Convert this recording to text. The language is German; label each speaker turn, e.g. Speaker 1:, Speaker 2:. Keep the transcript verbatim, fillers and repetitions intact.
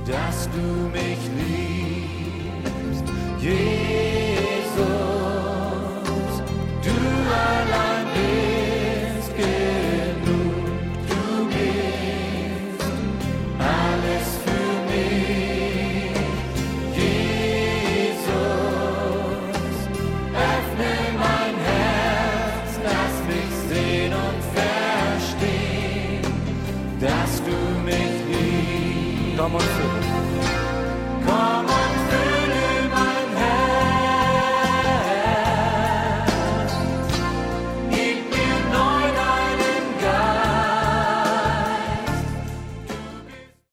Speaker 1: dass du mich liebst, Jesus, du allein bist genug, du bist alles für mich, Jesus, öffne mein Herz, lass mich sehen und verstehen, dass du mich liebst.
Speaker 2: Komm und füll